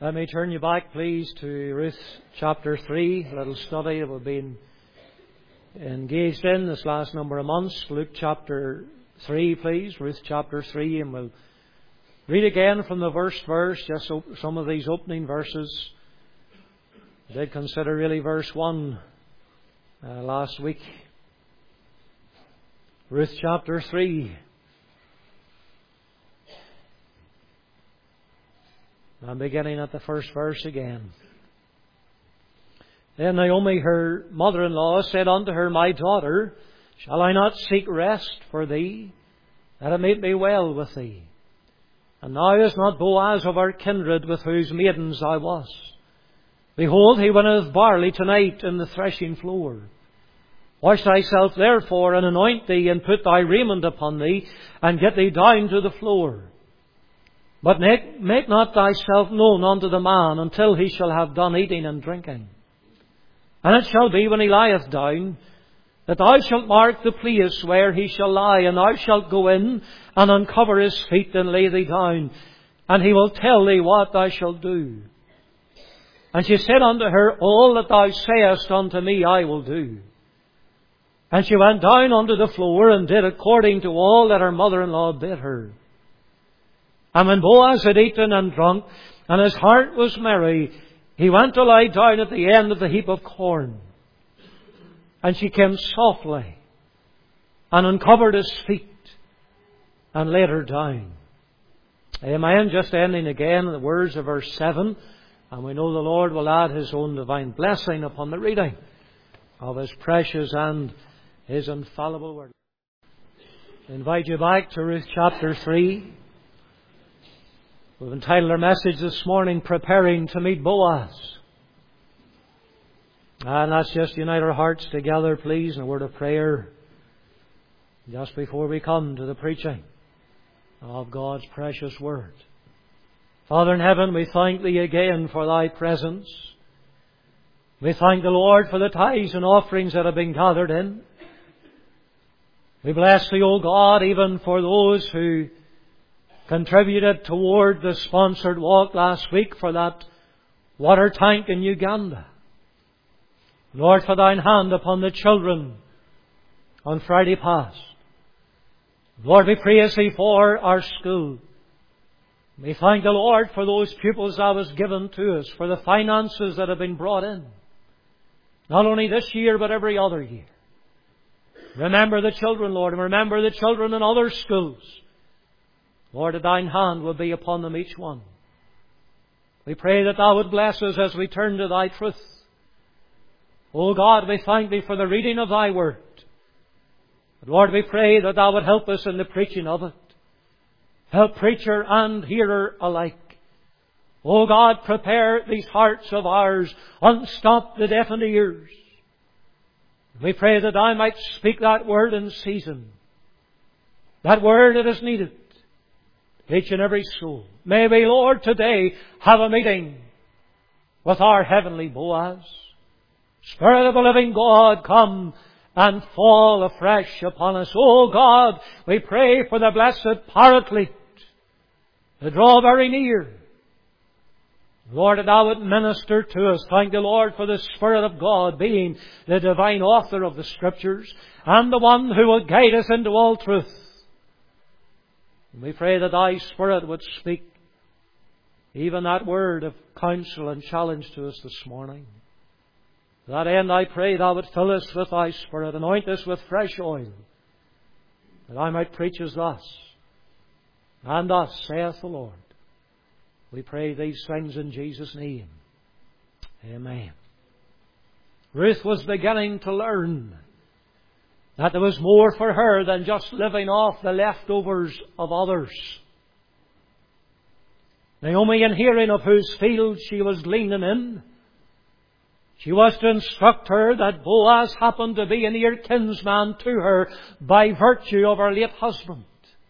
Let me turn you back, please, to Ruth chapter 3, a little study that we've been engaged in this last number of months. Luke chapter 3, please, Ruth chapter 3, and we'll read again from the first verse, just some of these opening verses. I did consider really verse 1 last week. Ruth chapter 3. I'm beginning at the first verse again. Then Naomi, her mother-in-law, said unto her, My daughter, shall I not seek rest for thee, that it may be well with thee? And now is not Boaz of our kindred, with whose maidens I was? Behold, he winneth barley tonight in the threshing floor. Wash thyself therefore, and anoint thee, and put thy raiment upon thee, and get thee down to the floor. But make not thyself known unto the man until he shall have done eating and drinking. And it shall be, when he lieth down, that thou shalt mark the place where he shall lie, and thou shalt go in and uncover his feet and lay thee down, and he will tell thee what thou shalt do. And she said unto her, All that thou sayest unto me I will do. And she went down unto the floor, and did according to all that her mother-in-law bid her. And when Boaz had eaten and drunk, and his heart was merry, he went to lie down at the end of the heap of corn. And she came softly, and uncovered his feet, and laid her down. Amen. Just ending again the words of verse 7. And we know the Lord will add His own divine blessing upon the reading of His precious and His infallible word. I invite you back to Ruth chapter 3. We've entitled our message this morning, Preparing to Meet Boaz. And let's just unite our hearts together, please, in a word of prayer just before we come to the preaching of God's precious word. Father in heaven, we thank Thee again for Thy presence. We thank the Lord for the tithes and offerings that have been gathered in. We bless Thee, O God, even for those who contributed toward the sponsored walk last week for that water tank in Uganda. Lord, for Thine hand upon the children on Friday past. Lord, we praise Thee for our school. We thank the Lord for those pupils Thou hast given to us, for the finances that have been brought in, not only this year but every other year. Remember the children, Lord, and remember the children in other schools. Lord, that Thine hand will be upon them each one. We pray that Thou would bless us as we turn to Thy truth. O God, we thank Thee for the reading of Thy word. But Lord, we pray that Thou would help us in the preaching of it. Help preacher and hearer alike. O God, prepare these hearts of ours. Unstop the deafened ears. We pray that I might speak that word in season. That word that is needed. Each and every soul. May we, Lord, today have a meeting with our heavenly Boaz. Spirit of the living God, come and fall afresh upon us. O God, we pray for the blessed Paraclete to draw very near. Lord, that Thou would minister to us. Thank the Lord for the Spirit of God being the divine author of the Scriptures and the one who will guide us into all truth. We pray that Thy Spirit would speak even that word of counsel and challenge to us this morning. To that end, I pray Thou would fill us with Thy Spirit, anoint us with fresh oil, that I might preach as thus, and thus saith the Lord. We pray these things in Jesus' name. Amen. Ruth was beginning to learn that there was more for her than just living off the leftovers of others. Naomi, in hearing of whose field she was gleaning in, she was to instruct her that Boaz happened to be a near kinsman to her by virtue of her late husband.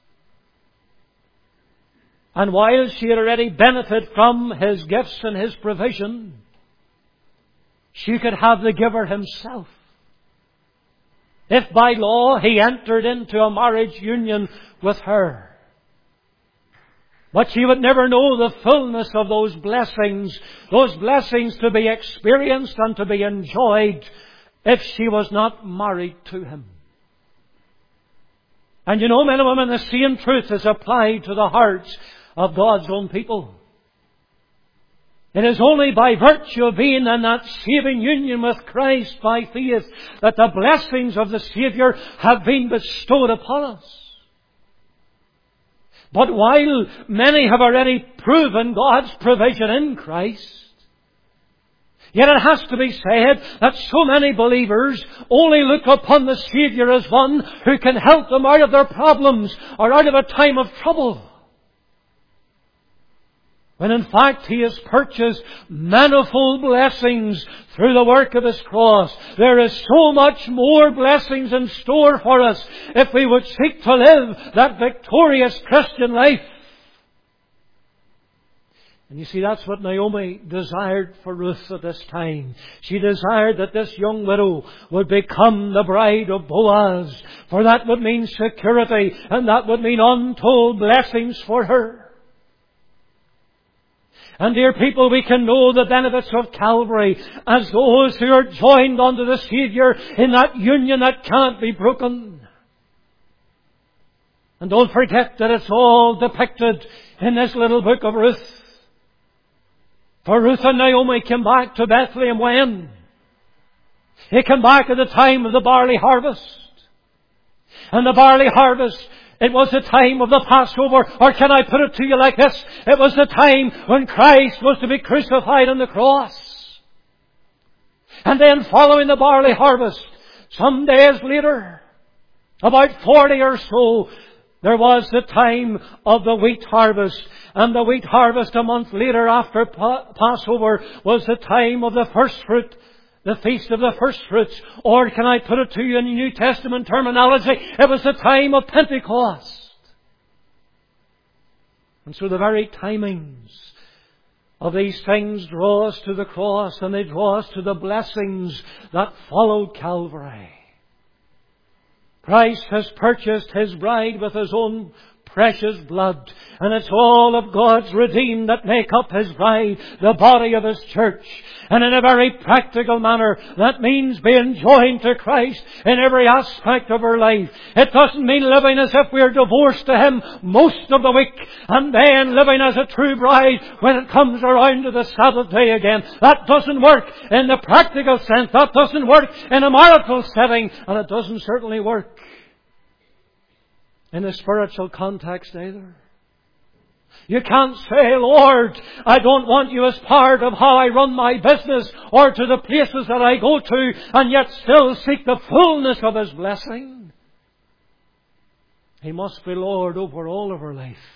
And while she had already benefited from his gifts and his provision, she could have the giver himself. If by law he entered into a marriage union with her, But she would never know the fullness of those blessings to be experienced and to be enjoyed, if she was not married to Him. And you know, men and women, the same truth is applied to the hearts of God's own people. It is only by virtue of being in that saving union with Christ by faith that the blessings of the Saviour have been bestowed upon us. But while many have already proven God's provision in Christ, yet it has to be said that so many believers only look upon the Saviour as one who can help them out of their problems or out of a time of trouble, when in fact He has purchased manifold blessings through the work of His cross. There is so much more blessings in store for us if we would seek to live that victorious Christian life. And you see, that's what Naomi desired for Ruth at this time. She desired that this young widow would become the bride of Boaz, for that would mean security, and that would mean untold blessings for her. And dear people, we can know the benefits of Calvary as those who are joined unto the Saviour in that union that can't be broken. And don't forget that it's all depicted in this little book of Ruth. For Ruth and Naomi came back to Bethlehem when? They came back at the time of the barley harvest. And the barley harvest, it was the time of the Passover, or can I put it to you like this? It was the time when Christ was to be crucified on the cross. And then following the barley harvest, some days later, about 40 or so, there was the time of the wheat harvest. And the wheat harvest a month later after Passover was the time of the first fruit. The Feast of the First Fruits. Or can I put it to you in New Testament terminology? It was the time of Pentecost. And so the very timings of these things draw us to the cross, and they draw us to the blessings that followed Calvary. Christ has purchased His bride with His own precious blood. And it's all of God's redeemed that make up His bride, the body of His church. And in a very practical manner, that means being joined to Christ in every aspect of our life. It doesn't mean living as if we're divorced to Him most of the week, and then living as a true bride when it comes around to the Sabbath day again. That doesn't work in the practical sense. That doesn't work in a marital setting. And it doesn't certainly work in a spiritual context either. You can't say, Lord, I don't want you as part of how I run my business or to the places that I go to, and yet still seek the fullness of His blessing. He must be Lord over all of our life.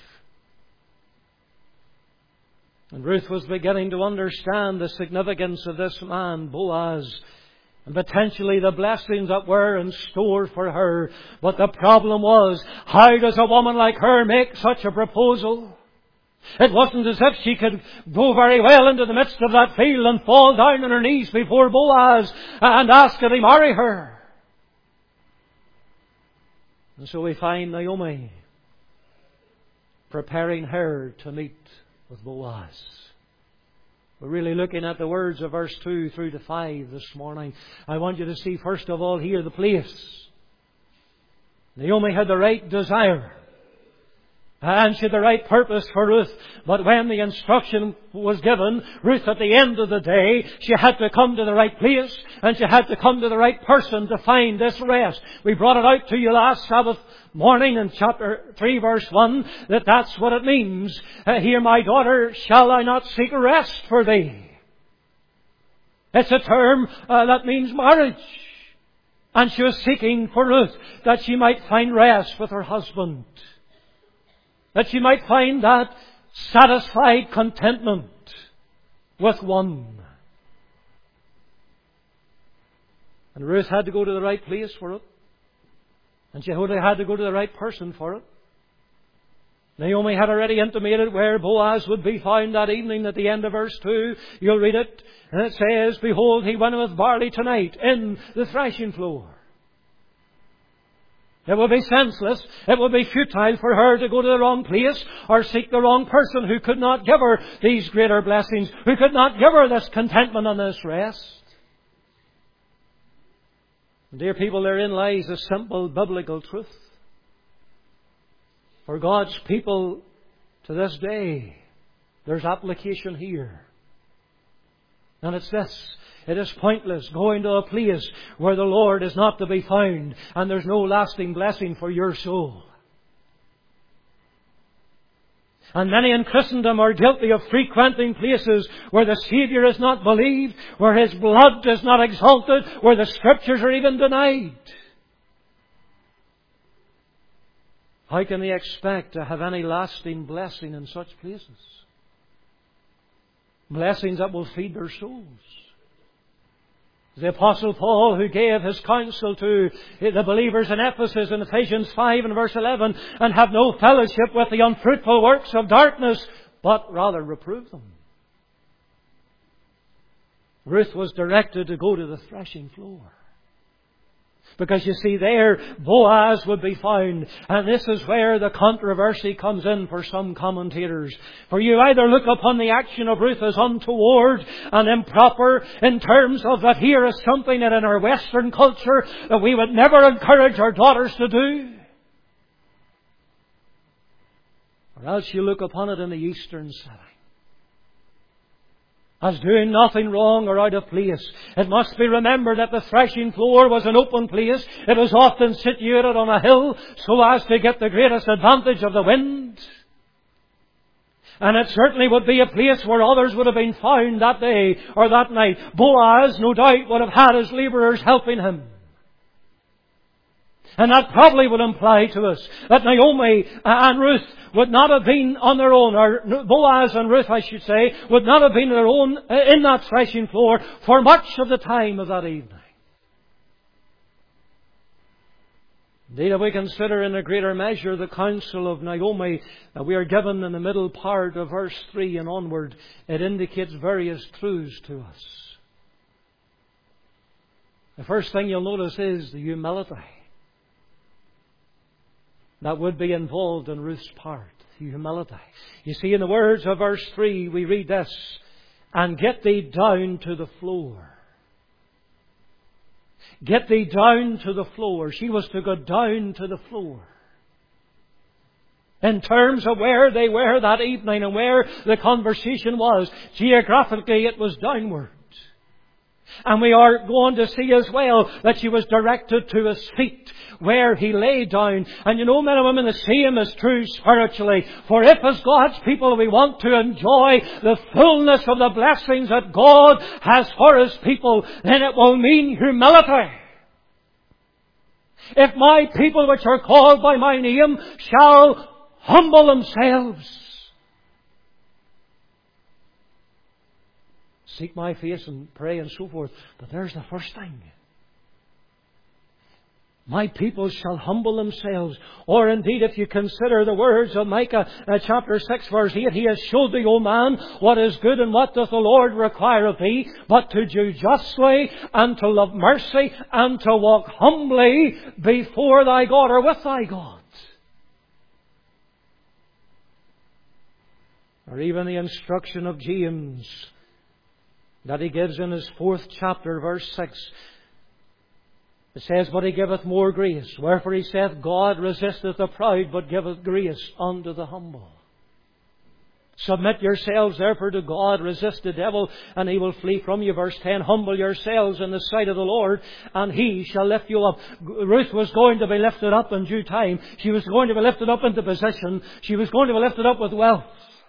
And Ruth was beginning to understand the significance of this man, Boaz, and potentially the blessings that were in store for her. But the problem was, how does a woman like her make such a proposal? It wasn't as if she could go very well into the midst of that field and fall down on her knees before Boaz and ask that he marry her. And so we find Naomi preparing her to meet with Boaz. We're really looking at the words of verse 2 through to 5 this morning. I want you to see first of all here the place. Naomi had the right desire. And she had the right purpose for Ruth. But when the instruction was given, Ruth at the end of the day, she had to come to the right place, and she had to come to the right person to find this rest. We brought it out to you last Sabbath morning in chapter 3 verse 1, that's what it means. Here, my daughter, shall I not seek rest for thee? It's a term that means marriage. And she was seeking for Ruth that she might find rest with her husband. That she might find that satisfied contentment with one. And Ruth had to go to the right place for it. And she had to go to the right person for it. Naomi had already intimated where Boaz would be found that evening at the end of verse 2. You'll read it. And it says, Behold, he went with barley tonight in the threshing floor. It would be senseless. It would be futile for her to go to the wrong place or seek the wrong person who could not give her these greater blessings, who could not give her this contentment and this rest. Dear people, therein lies a simple biblical truth. For God's people to this day, there's application here. And it's this. It is pointless going to a place where the Lord is not to be found and there's no lasting blessing for your soul. And many in Christendom are guilty of frequenting places where the Saviour is not believed, where His blood is not exalted, where the Scriptures are even denied. How can they expect to have any lasting blessing in such places? Blessings that will feed their souls. The Apostle Paul, who gave his counsel to the believers in Ephesus in Ephesians 5 and verse 11, and have no fellowship with the unfruitful works of darkness, but rather reprove them. Ruth was directed to go to the threshing floor. Because you see, there Boaz would be found. And this is where the controversy comes in for some commentators. For you either look upon the action of Ruth as untoward and improper in terms of that here is something that in our Western culture that we would never encourage our daughters to do. Or else you look upon it in the Eastern setting as doing nothing wrong or out of place. It must be remembered that the threshing floor was an open place. It was often situated on a hill so as to get the greatest advantage of the wind. And it certainly would be a place where others would have been found that day or that night. Boaz, no doubt, would have had his labourers helping him. And that probably would imply to us that Naomi and Ruth would not have been on their own, or Boaz and Ruth, I should say, would not have been on their own in that threshing floor for much of the time of that evening. Indeed, if we consider in a greater measure the counsel of Naomi that we are given in the middle part of verse 3 and onward, it indicates various truths to us. The first thing you'll notice is the humility that would be involved in Ruth's part. Humility. You see, in the words of verse 3, we read this, and get thee down to the floor. Get thee down to the floor. She was to go down to the floor. In terms of where they were that evening and where the conversation was, geographically it was downward. And we are going to see as well that she was directed to his feet where he lay down. And you know, men and women, the same is true spiritually. For if as God's people we want to enjoy the fullness of the blessings that God has for His people, then it will mean humility. If my people which are called by my name shall humble themselves, seek my face and pray and so forth. But there's the first thing. My people shall humble themselves. Or indeed, if you consider the words of Micah chapter 6 verse 8, He has showed thee, O man, what is good and what doth the Lord require of thee, but to do justly and to love mercy and to walk humbly before thy God or with thy God. Or even the instruction of James that he gives in his 4th chapter, verse 6. It says, but He giveth more grace. Wherefore He saith, God resisteth the proud, but giveth grace unto the humble. Submit yourselves therefore to God, resist the devil, and he will flee from you. Verse 10, humble yourselves in the sight of the Lord, and He shall lift you up. Ruth was going to be lifted up in due time. She was going to be lifted up into position. She was going to be lifted up with wealth.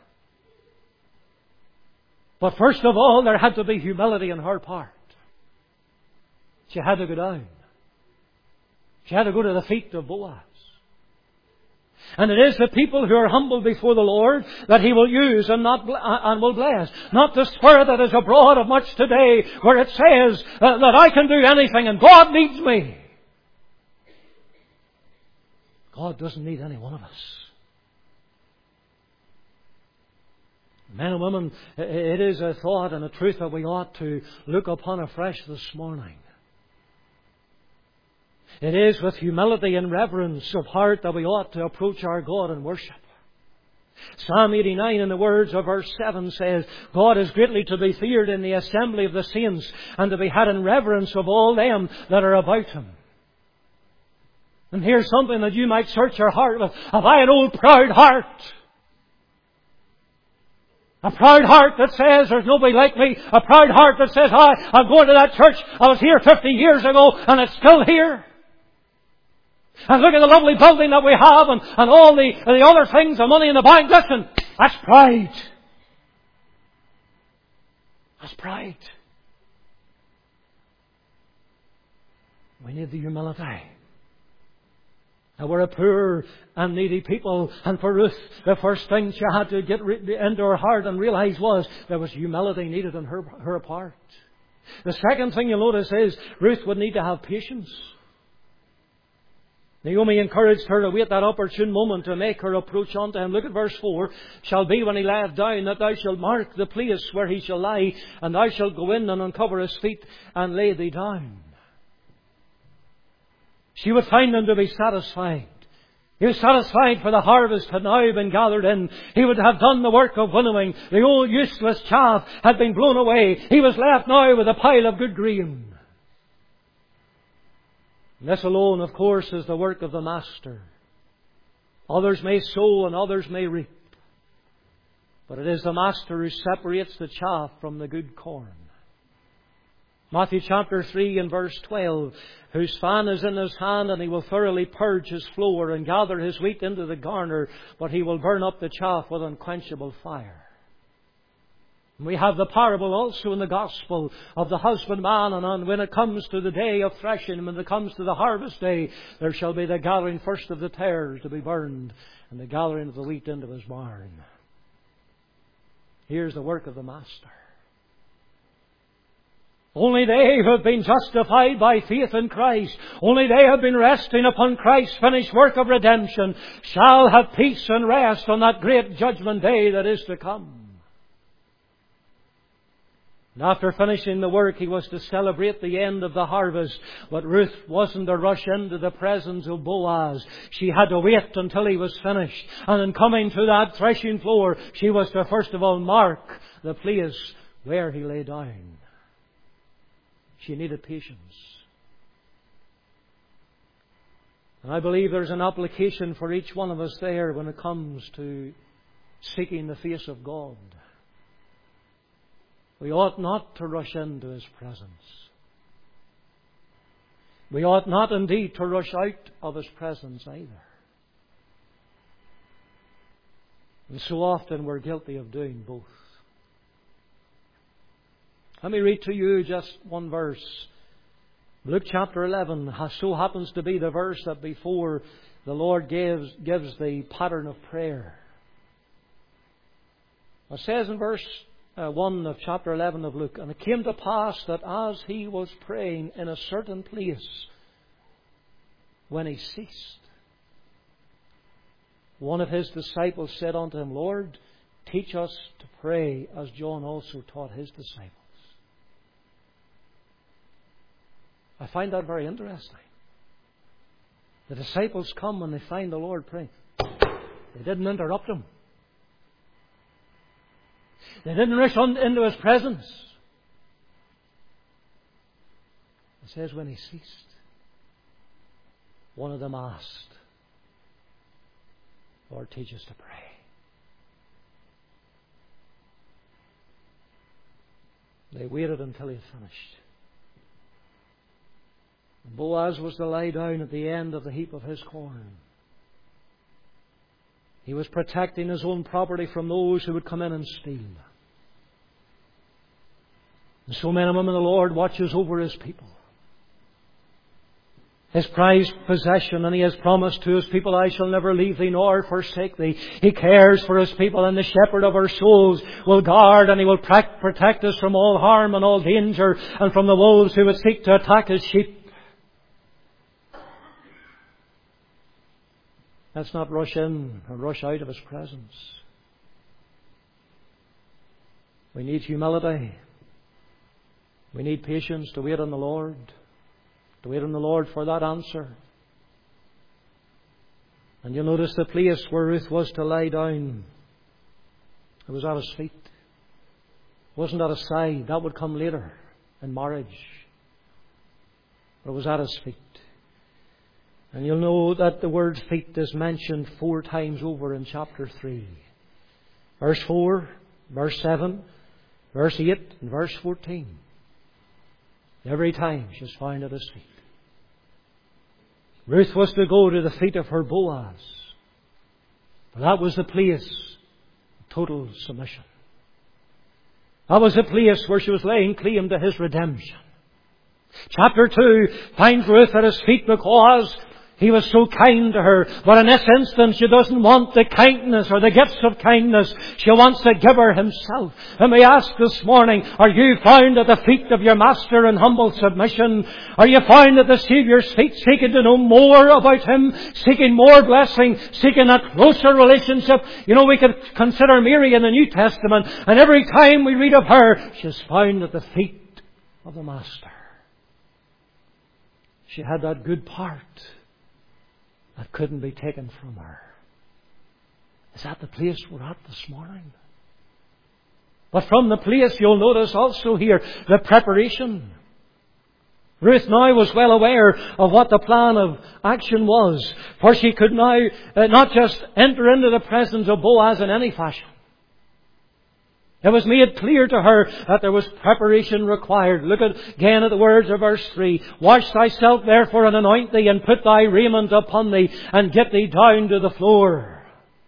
But first of all, there had to be humility in her part. She had to go down. She had to go to the feet of Boaz. And it is the people who are humble before the Lord that He will use and will bless. Not the spirit that is abroad of much today, where it says that I can do anything and God needs me. God doesn't need any one of us. Men and women, it is a thought and a truth that we ought to look upon afresh this morning. It is with humility and reverence of heart that we ought to approach our God in worship. Psalm 89 in the words of verse 7 says, God is greatly to be feared in the assembly of the saints, and to be had in reverence of all them that are about Him. And here's something that you might search your heart with. Have I an old proud heart? A proud heart that says there's nobody like me. A proud heart that says, I'm going to that church. I was here 50 years ago and it's still here. And look at the lovely building that we have and all the other things, the money in the bank. Listen, that's pride. That's pride. We need the humility. And we're a poor and needy people. And for Ruth, the first thing she had to get into her heart and realize was there was humility needed on her part. The second thing you'll notice is Ruth would need to have patience. Naomi encouraged her to wait that opportune moment to make her approach unto him. Look at verse 4. Shall be when he lieth down, that thou shalt mark the place where he shall lie, and thou shalt go in and uncover his feet and lay thee down. She would find him to be satisfied. He was satisfied, for the harvest had now been gathered in. He would have done the work of winnowing. The old useless chaff had been blown away. He was left now with a pile of good grain. This alone, of course, is the work of the Master. Others may sow and others may reap. But it is the Master who separates the chaff from the good corn. Matthew chapter 3 and verse 12. Whose fan is in his hand, and he will thoroughly purge his floor and gather his wheat into the garner, but he will burn up the chaff with unquenchable fire. We have the parable also in the Gospel of the husbandman, and when it comes to the day of threshing, when it comes to the harvest day, there shall be the gathering first of the tares to be burned, and the gathering of the wheat into his barn. Here's the work of the Master. Only they who have been justified by faith in Christ, only they who have been resting upon Christ's finished work of redemption, shall have peace and rest on that great judgment day that is to come. And after finishing the work, he was to celebrate the end of the harvest. But Ruth wasn't to rush into the presence of Boaz. She had to wait until he was finished. And in coming to that threshing floor, she was to first of all mark the place where he lay down. She needed patience. And I believe there's an application for each one of us there when it comes to seeking the face of God. We ought not to rush into His presence. We ought not indeed to rush out of His presence either. And so often we're guilty of doing both. Let me read to you just one verse. Luke chapter 11 so happens to be the verse that before the Lord gives the pattern of prayer. It says in verse 1 of chapter 11 of Luke, and it came to pass that as he was praying in a certain place, when he ceased, one of his disciples said unto him, Lord, teach us to pray as John also taught his disciples. I find that very interesting. The disciples come and they find the Lord praying. They didn't interrupt him. They didn't rush into his presence. It says when he ceased, one of them asked, Lord, teach us to pray. They waited until he had finished. And Boaz was to lie down at the end of the heap of his corn. He was protecting his own property from those who would come in and steal. And so men and women, the Lord watches over His people. His prized possession, and He has promised to His people, I shall never leave thee nor forsake thee. He cares for His people, and the shepherd of our souls will guard, and He will protect us from all harm and all danger, and from the wolves who would seek to attack His sheep. Let's not rush in or rush out of His presence. We need humility. We need patience to wait on the Lord. to wait on the Lord for that answer. And you'll notice the place where Ruth was to lie down, it was at his feet. It wasn't at his side. That would come later in marriage. But it was at his feet. And you'll know that the word feet is mentioned 4 times over in chapter 3. Verse 4, verse 7, verse 8 and verse 14. Every time she's found at his feet. Ruth was to go to the feet of her Boaz. But that was the place of total submission. That was the place where she was laying claim to his redemption. Chapter 2 finds Ruth at his feet because he was so kind to her. But in this instance, she doesn't want the kindness or the gifts of kindness. She wants the giver himself. And we ask this morning, are you found at the feet of your Master in humble submission? Are you found at the Saviour's feet seeking to know more about Him? Seeking more blessing? Seeking a closer relationship? You know, we could consider Mary in the New Testament. And every time we read of her, she's found at the feet of the Master. She had that good part that couldn't be taken from her. Is that the place we're at this morning? But from the place, you'll notice also here the preparation. Ruth now was well aware of what the plan of action was, for she could now not just enter into the presence of Boaz in any fashion. It was made clear to her that there was preparation required. Look again at the words of verse 3. Wash thyself therefore and anoint thee, and put thy raiment upon thee, and get thee down to the floor.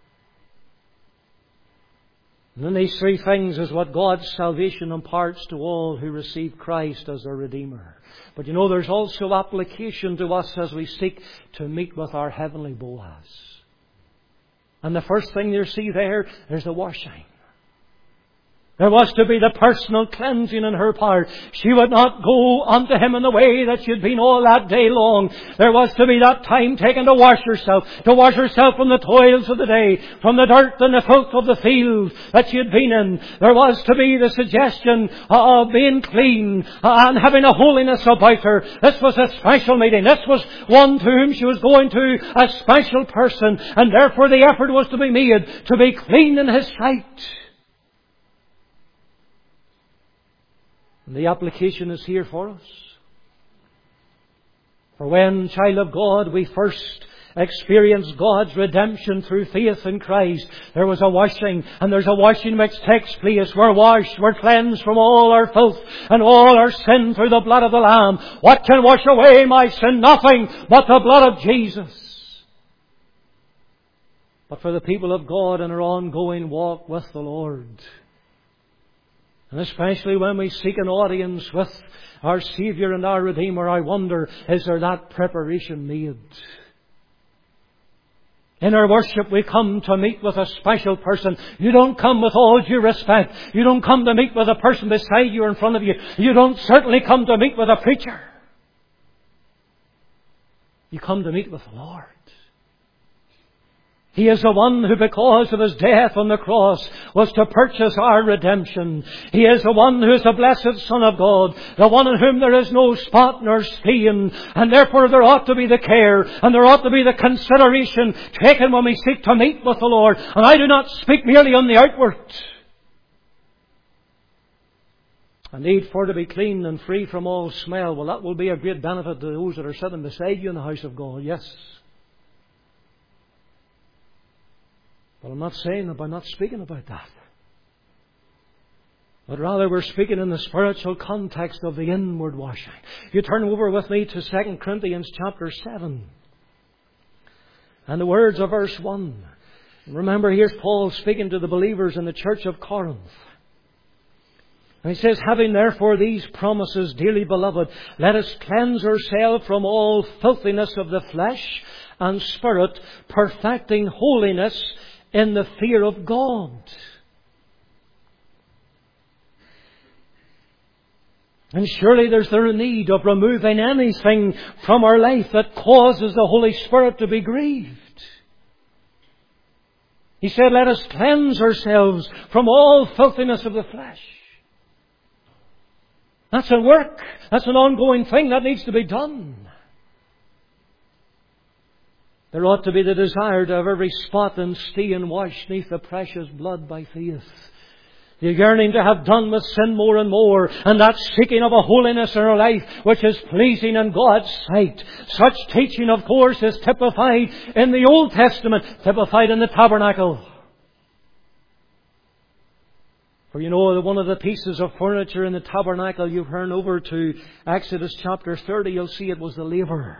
And then these 3 things is what God's salvation imparts to all who receive Christ as their Redeemer. But you know, there's also application to us as we seek to meet with our heavenly Boaz. And the first thing you see there is the washing. There was to be the personal cleansing in her part. She would not go unto Him in the way that she had been all that day long. There was to be that time taken to wash herself from the toils of the day, from the dirt and the filth of the field that she had been in. There was to be the suggestion of being clean and having a holiness about her. This was a special meeting. This was one to whom she was going to, a special person, and therefore the effort was to be made to be clean in His sight. And the application is here for us. For when, child of God, we first experienced God's redemption through faith in Christ, there was a washing, and there's a washing which takes place. We're washed, we're cleansed from all our filth and all our sin through the blood of the Lamb. What can wash away my sin? Nothing but the blood of Jesus. But for the people of God in our ongoing walk with the Lord, and especially when we seek an audience with our Saviour and our Redeemer, I wonder, is there that preparation made? In our worship we come to meet with a special person. You don't come with all due respect. You don't come to meet with a person beside you or in front of you. You don't certainly come to meet with a preacher. You come to meet with the Lord. He is the one who, because of His death on the cross, was to purchase our redemption. He is the one who is the blessed Son of God, the one in whom there is no spot nor stain, and therefore there ought to be the care and there ought to be the consideration taken when we seek to meet with the Lord. And I do not speak merely on the outward. A need for to be clean and free from all smell. Well, that will be a great benefit to those that are sitting beside you in the house of God, yes. But I'm not saying that by not speaking about that. But rather we're speaking in the spiritual context of the inward washing. You turn over with me to 2 Corinthians chapter 7. And the words of verse 1. Remember, here's Paul speaking to the believers in the church of Corinth. And he says, having therefore these promises, dearly beloved, let us cleanse ourselves from all filthiness of the flesh and spirit, perfecting holiness in the fear of God. And surely there's the need of removing anything from our life that causes the Holy Spirit to be grieved. He said, let us cleanse ourselves from all filthiness of the flesh. That's a work. That's an ongoing thing that needs to be done. There ought to be the desire to have every spot and stain washed neath the precious blood by faith. The yearning to have done with sin more and more, and that seeking of a holiness in our life which is pleasing in God's sight. Such teaching, of course, is typified in the Old Testament, typified in the tabernacle. For you know that one of the pieces of furniture in the tabernacle, you turn over to Exodus chapter 30, you'll see it was the laver.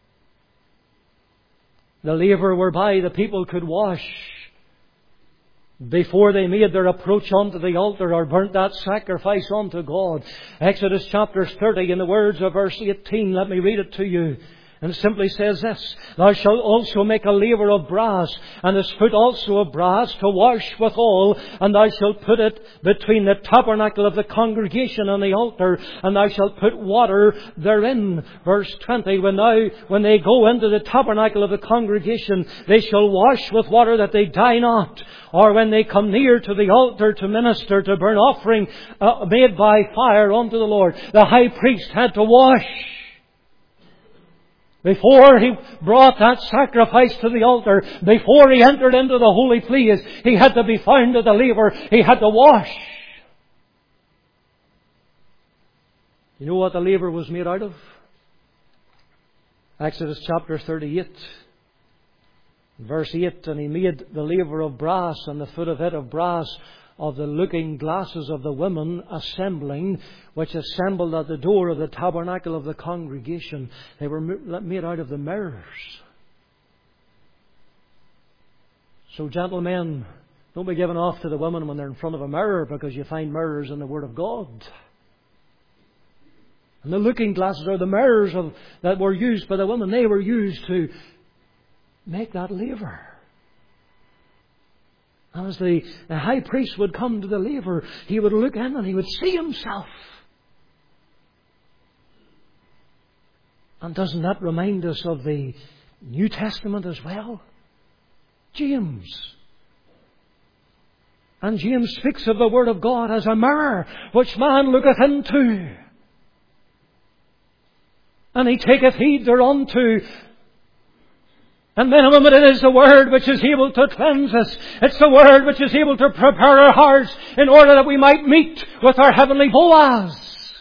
The laver whereby the people could wash before they made their approach unto the altar or burnt that sacrifice unto God. Exodus chapter 30, in the words of verse 18, let me read it to you. And it simply says this: Thou shalt also make a laver of brass, and his foot also of brass, to wash withal, and thou shalt put it between the tabernacle of the congregation and the altar, and thou shalt put water therein. Verse 20, when they go into the tabernacle of the congregation, they shall wash with water that they die not. Or when they come near to the altar to minister, to burn offering made by fire unto the Lord, the high priest had to wash. Before he brought that sacrifice to the altar, before he entered into the holy place, he had to be found at the laver. He had to wash. You know what the laver was made out of? Exodus chapter 38, verse 8, and he made the laver of brass, and the foot of it of brass, of the looking glasses of the women assembling, which assembled at the door of the tabernacle of the congregation. They were made out of the mirrors. So gentlemen, don't be giving off to the women when they're in front of a mirror, because you find mirrors in the Word of God. And the looking glasses are the mirrors that were used by the women. They were used to make that laver. And as the high priest would come to the laver, he would look in and he would see himself. And doesn't that remind us of the New Testament as well? James. And James speaks of the Word of God as a mirror which man looketh into. And he taketh heed thereunto. And minimum, it is the Word which is able to cleanse us. It's the Word which is able to prepare our hearts in order that we might meet with our heavenly Boaz.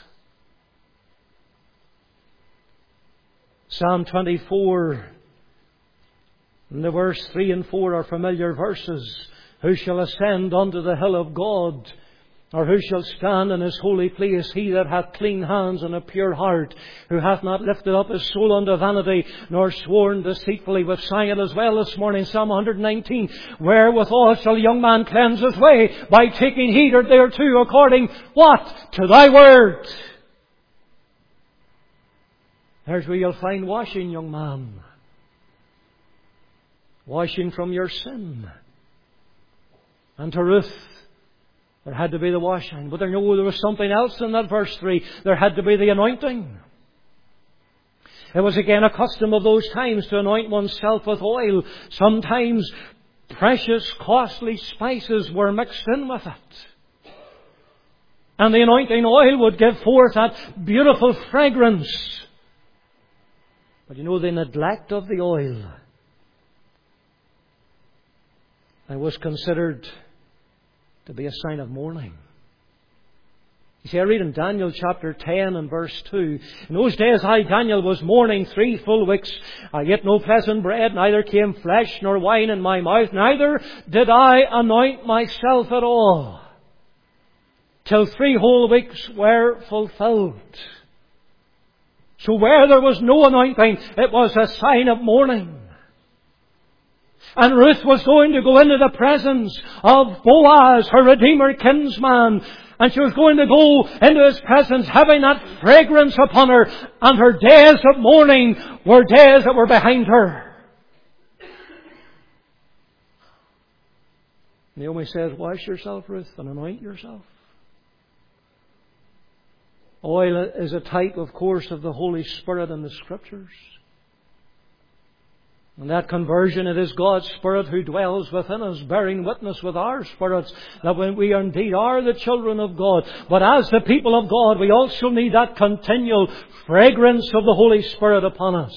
Psalm 24, and the verse 3 and 4 are familiar verses. Who shall ascend unto the hill of God? Or who shall stand in His holy place? He that hath clean hands and a pure heart, who hath not lifted up his soul unto vanity, nor sworn deceitfully. We've sang it as well this morning, Psalm 119. Wherewithal shall a young man cleanse his way? By taking heed thereto, according what? To Thy word. There's where you'll find washing, young man. Washing from your sin. And to Ruth, there had to be the washing. But there was something else in that verse 3. There had to be the anointing. It was again a custom of those times to anoint oneself with oil. Sometimes precious, costly spices were mixed in with it. And the anointing oil would give forth that beautiful fragrance. But you know, the neglect of the oil, it was considered to be a sign of mourning. You see, I read in Daniel chapter 10 and verse 2. In those days I, Daniel, was mourning 3 full weeks. I ate no pleasant bread, neither came flesh nor wine in my mouth, neither did I anoint myself at all, till 3 whole weeks were fulfilled. So where there was no anointing, it was a sign of mourning. And Ruth was going to go into the presence of Boaz, her Redeemer kinsman. And she was going to go into his presence having that fragrance upon her. And her days of mourning were days that were behind her. Naomi says, wash yourself, Ruth, and anoint yourself. Oil is a type, of course, of the Holy Spirit in the Scriptures. And that conversion, it is God's Spirit who dwells within us, bearing witness with our spirits that when we indeed are the children of God. But as the people of God, we also need that continual fragrance of the Holy Spirit upon us.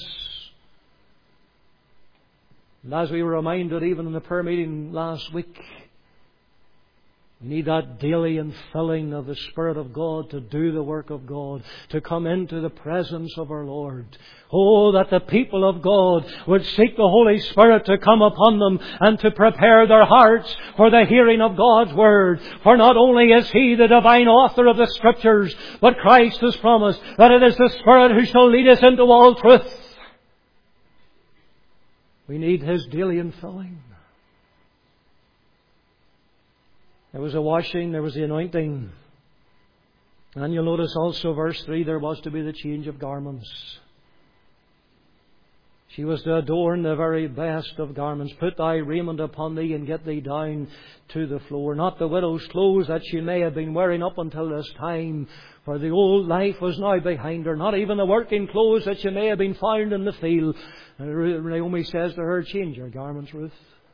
And as we were reminded even in the prayer meeting last week, we need that daily infilling of the Spirit of God to do the work of God, to come into the presence of our Lord. Oh, that the people of God would seek the Holy Spirit to come upon them and to prepare their hearts for the hearing of God's Word. For not only is He the divine author of the Scriptures, but Christ has promised that it is the Spirit who shall lead us into all truth. We need His daily infilling. There was a washing, there was the anointing. And you'll notice also verse 3, there was to be the change of garments. She was to adorn the very best of garments. Put thy raiment upon thee and get thee down to the floor. Not the widow's clothes that she may have been wearing up until this time, for the old life was now behind her. Not even the working clothes that she may have been found in the field. And Naomi says to her, change your garments, Ruth.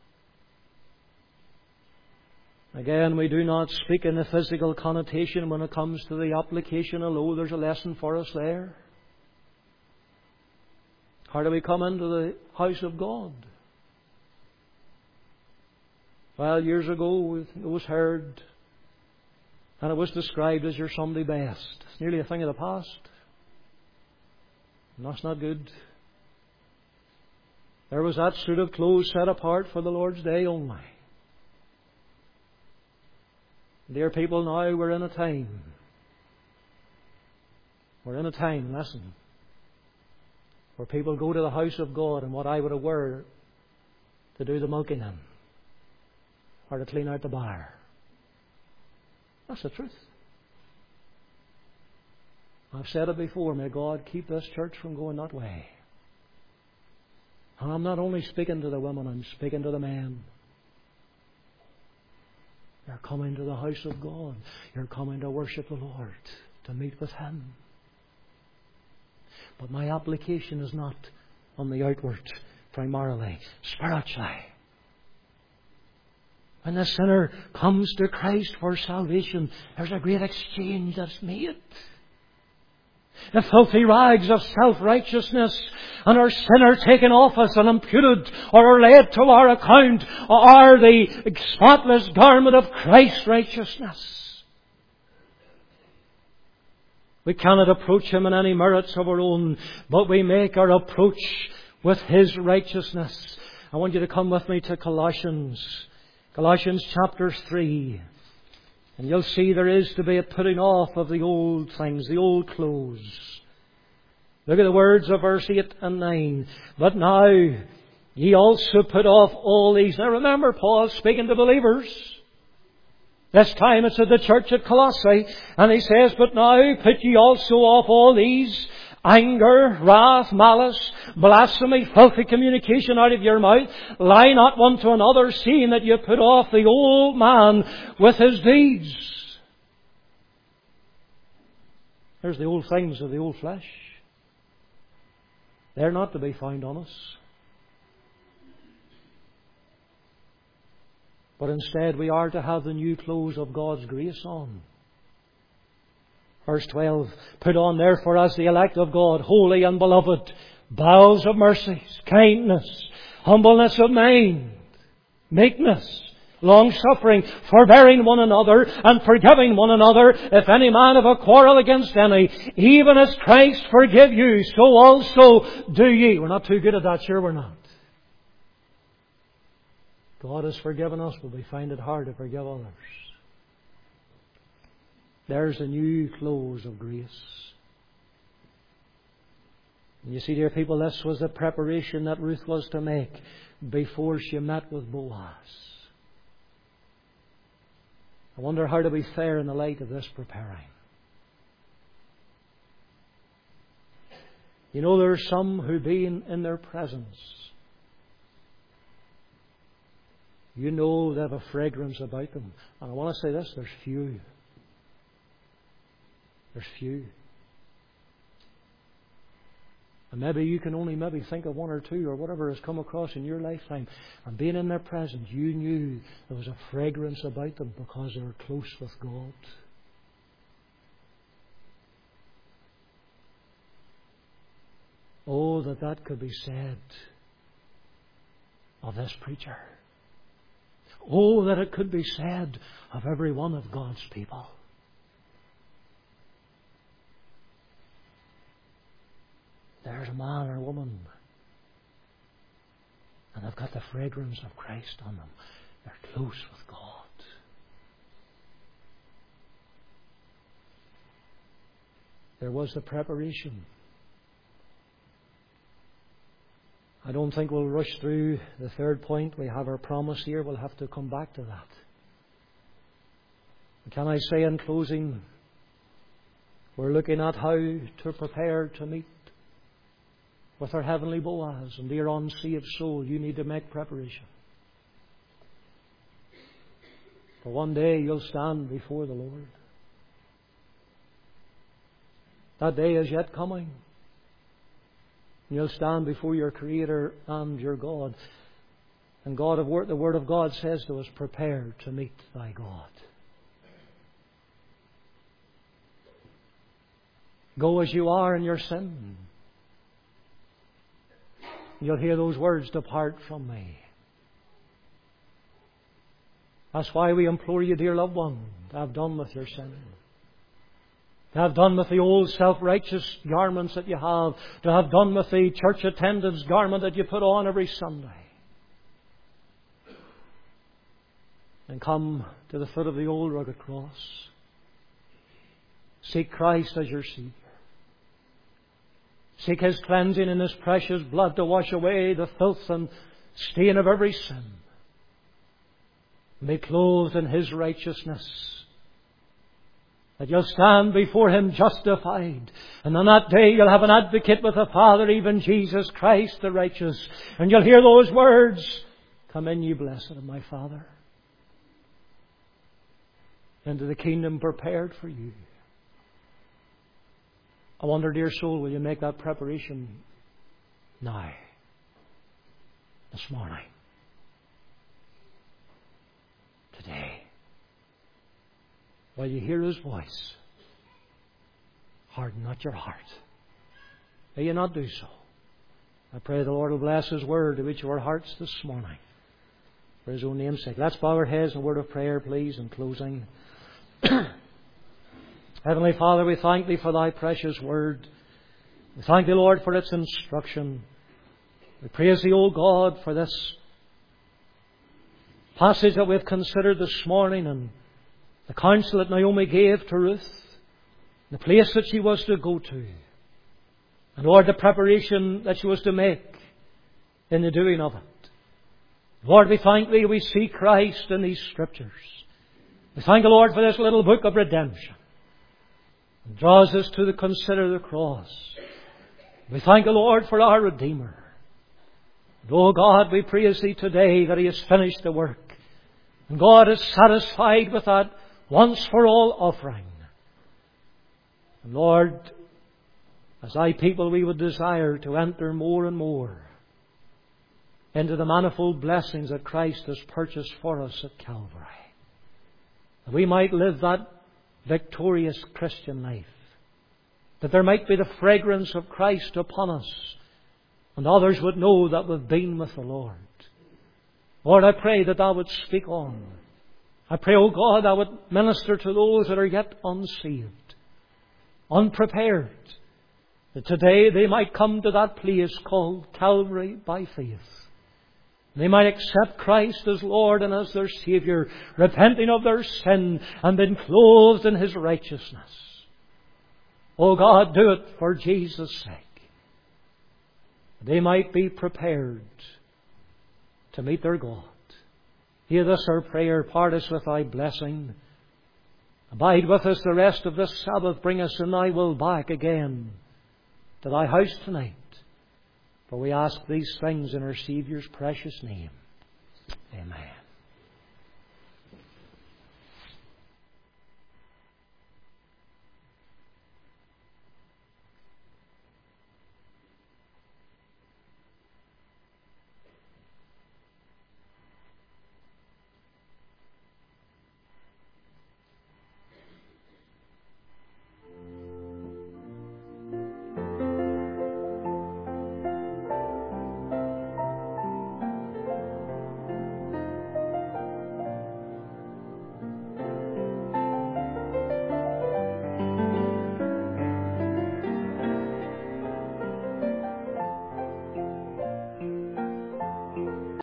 Again, we do not speak in the physical connotation when it comes to the application, although there's a lesson for us there. How do we come into the house of God? Well, years ago it was heard and it was described as your Sunday best. It's nearly a thing of the past. And that's not good. There was that suit of clothes set apart for the Lord's day only. Dear people, now we're in a time. We're in a time, listen, where people go to the house of God in what I would have wear to do the milking in, or to clean out the bar. That's the truth. I've said it before, may God keep this church from going that way. And I'm not only speaking to the women, I'm speaking to the men. You're coming to the house of God. You're coming to worship the Lord, to meet with Him. But my application is not on the outward, primarily, spiritually. When the sinner comes to Christ for salvation, there's a great exchange that's made. The filthy rags of self-righteousness and our sin are taken off us and imputed or are laid to our account are the spotless garment of Christ's righteousness. We cannot approach Him in any merits of our own, but we make our approach with His righteousness. I want you to come with me to Colossians. Colossians chapter 3. And you'll see there is to be a putting off of the old things, the old clothes. Look at the words of verse 8 and 9. But now ye also put off all these. Now remember, Paul's speaking to believers. This time it's at the church at Colossae. And he says, but now put ye also off all these. Anger, wrath, malice, blasphemy, filthy communication out of your mouth. Lie not one to another, seeing that you put off the old man with his deeds. There's the old things of the old flesh. They're not to be found on us. But instead we are to have the new clothes of God's grace on. Verse 12, put on therefore as the elect of God, holy and beloved, bowels of mercies, kindness, humbleness of mind, meekness, long-suffering, forbearing one another, and forgiving one another, if any man have a quarrel against any, even as Christ forgive you, so also do ye. We're not too good at that, sure we're not. God has forgiven us, but we find it hard to forgive others. There's the new clothes of grace. And you see, dear people, this was the preparation that Ruth was to make before she met with Boaz. I wonder how to be fair in the light of this preparing. You know, there are some who, being in their presence, you know they have a fragrance about them. And I want to say this, there's few. There's few. And maybe you can only think of one or two or whatever has come across in your lifetime. And being in their presence, you knew there was a fragrance about them because they were close with God. Oh, that could be said of this preacher. Oh, that it could be said of every one of God's people. There's a man or a woman, and they've got the fragrance of Christ on them. They're close with God. There was the preparation. I don't think we'll rush through the third point. We have our promise here. We'll have to come back to that. Can I say in closing, we're looking at how to prepare to meet with our heavenly Boaz. And dear unsaved soul, you need to make preparation. For one day you'll stand before the Lord. That day is yet coming. You'll stand before your Creator and your God. And the Word of God says to us, prepare to meet thy God. Go as you are in your sin. You'll hear those words, depart from me. That's why we implore you, dear loved one, to have done with your sin. To have done with the old self-righteous garments that you have. To have done with the church attendance garment that you put on every Sunday. And come to the foot of the old rugged cross. Seek Christ as your Savior. Seek His cleansing in His precious blood to wash away the filth and stain of every sin. Be clothed in His righteousness. That you'll stand before Him justified. And on that day you'll have an advocate with the Father, even Jesus Christ the righteous. And you'll hear those words, come in, ye blessed of my Father, into the kingdom prepared for you. I wonder, dear soul, will you make that preparation now, this morning, today? While you hear His voice, harden not your heart. May you not do so. I pray the Lord will bless His word to each of our hearts this morning, for His own name's sake. Let's bow our heads in a word of prayer, please, in closing. Heavenly Father, we thank Thee for Thy precious word. We thank Thee, Lord, for its instruction. We praise Thee, O God, for this passage that we've considered this morning, and the counsel that Naomi gave to Ruth, the place that she was to go to, and Lord, the preparation that she was to make in the doing of it. Lord, we thank Thee, we see Christ in these Scriptures. We thank the Lord for this little book of redemption. It draws us to consider the cross. We thank the Lord for our Redeemer. And oh God, we praise Thee today that He has finished the work. And God is satisfied with that once for all offering. And Lord, as Thy people, we would desire to enter more and more into the manifold blessings that Christ has purchased for us at Calvary. That we might live that victorious Christian life. That there might be the fragrance of Christ upon us. And others would know that we've been with the Lord. Lord, I pray that Thou would speak on. I pray, O God, Thou would minister to those that are yet unsaved, unprepared, that today they might come to that place called Calvary by faith. They might accept Christ as Lord and as their Saviour, repenting of their sin and been clothed in His righteousness. O God, do it for Jesus' sake. They might be prepared to meet their God. Hear this our prayer. Part us with Thy blessing. Abide with us the rest of this Sabbath. Bring us in Thy will back again to Thy house tonight. For we ask these things in our Saviour's precious name. Amen.